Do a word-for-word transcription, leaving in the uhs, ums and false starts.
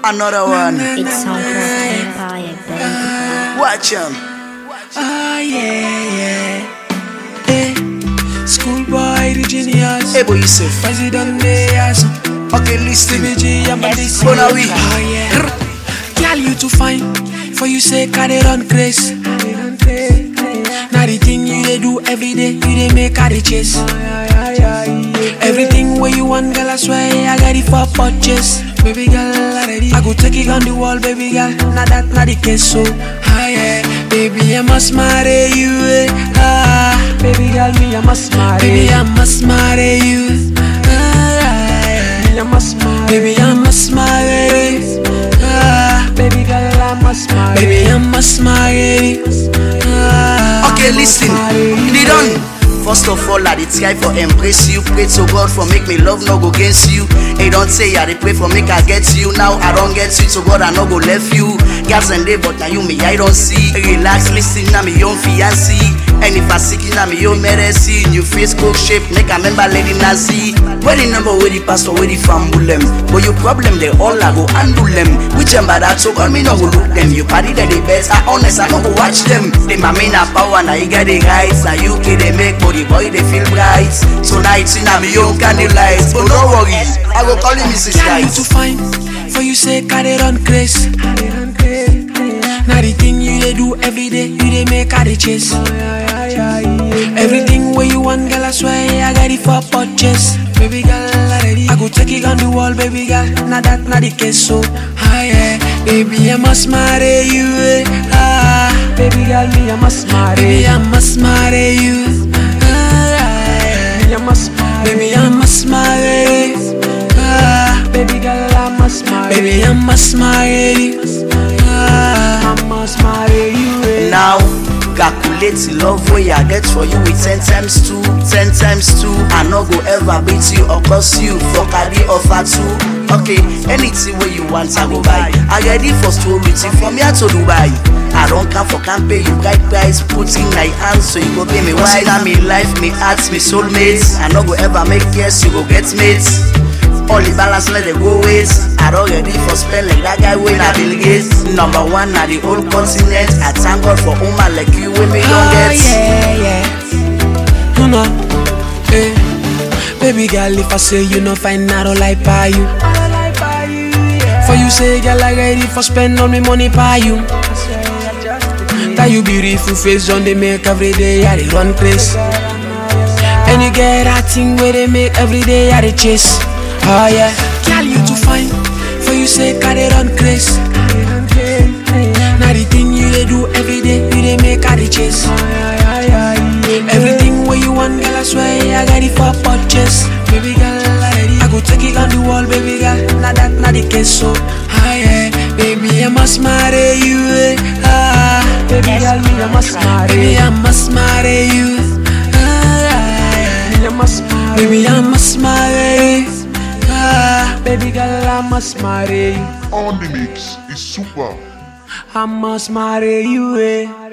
Another one. It's Soundcraft Empire, baby. Watch him. Ah, yeah, yeah. Hey, schoolboy, the genius. Hey, boy, Yusuf. President Mayas. Okay, listen. C B G, I'm a this. Oh, now we. Oh, yeah. Girl, you too fine. For you say, I dey run grace. Now the thing you dey do every day, you dey make her the chase. Everything where you want, girl, I swear I got it for purchase. Baby girl, already I go take it on the wall, baby girl. Now that not the case, so ah yeah. Baby, I must marry you, eh. Ah, baby girl, me I must marry. Baby, I must marry you. Ah, yeah. Me I must marry. Baby, I must marry. Ah, baby girl, I must marry. Baby, I must marry. Ah, Okay, listen. They done. First of all, I did try for embrace you. Pray to God for make me love no go against you. Hey, don't say I did pray for make I get you. Now I don't get you, to God I no go left you. Girls and they, but now you me I don't see. Relax, listen, now me young fiancé. And if I seek now me young mercy. New face coke shape, make a member lady Nazi. Where the number, where the pastor, where the family them. But your problem, they all I go handle them. Whichever that so God me no go look them. You party that the best, I honest, I no go watch them. They my main power, now you got the rights. Now you can they make body. The boy they feel bright. So night in a me young candlelight. Oh no worry, I go call him Missus Girl, you Light. too fine. For you say I dey run grace. Now the thing you dey do every day, you dey make her the chase. Everything where you want, girl, I swear I got it for purchase. Baby girl, already I go take it on the wall, baby girl. Now that not the case, so ah yeah. Baby, I must marry you, eh. Ah, baby girl, me I must marry. Baby, I must marry you. I must marry. Baby, I must marry. Ah, baby girl, I must marry. Baby, I must marry. Ah, I must marry you. Eh. Now, calculate the love way I get for you with ten times two, ten times two. I no go ever beat you or curse you for carry offer two. Okay, anything where you want I go buy. I ready for story with you from here to Dubai. I don't come for can't pay you guide price. Put in my hands so you go pay me wise. Now me life, me heart, me soulmates. I no go ever make yes, you go get mates. All the balance let it go ways. I don't ready for spell like that guy when I Bill Gates. Number one na the whole continent. I thank God for woman like you when me don't get. Oh yeah, yeah. You know, eh. Baby girl, if I say you no fine, I don't like buy you. For you say girl, I ready for spend all me money buy you. That you beautiful face on they make every day I dey run place. And you get that thing where they make every day I dey chase. Oh yeah, girl you too fine. For you say I dey run craze. Now the thing you dey do every day, you dey make I dey chase. Everything where you want, girl, I swear I got it for purchase. Baby girl, already I go take it on the wall, baby girl. Now that not the case, so ah yeah, baby I must marry you. Eh. Ah, baby girl, me I must marry. Baby I must marry you. Ah, me I must marry. Baby I must marry. Ah, baby girl, I must marry you. On the mix is super. I must marry you. Eh.